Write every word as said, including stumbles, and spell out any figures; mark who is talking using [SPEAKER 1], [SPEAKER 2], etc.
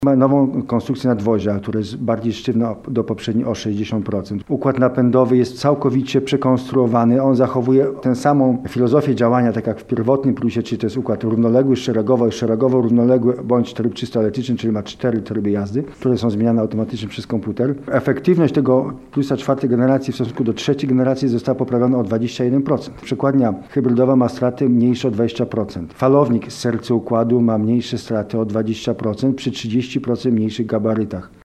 [SPEAKER 1] Ma nową konstrukcję nadwozia, która jest bardziej sztywna do poprzedniej o sześćdziesiąt procent. Układ napędowy jest całkowicie przekonstruowany. On zachowuje tę samą filozofię działania, tak jak w pierwotnym plusie, czyli to jest układ równoległy, szeregowo, szeregowo-równoległy, bądź tryb czysto elektryczny, czyli ma cztery tryby jazdy, które są zmieniane automatycznie przez komputer. Efektywność tego plusa czwartej generacji w stosunku do trzeciej generacji została poprawiona o dwadzieścia jeden procent. Przekładnia hybrydowa ma straty mniejsze o dwadzieścia procent. Falownik z serca układu ma mniejsze straty o dwadzieścia procent przy trzydzieści procent mniejszych gabarytach.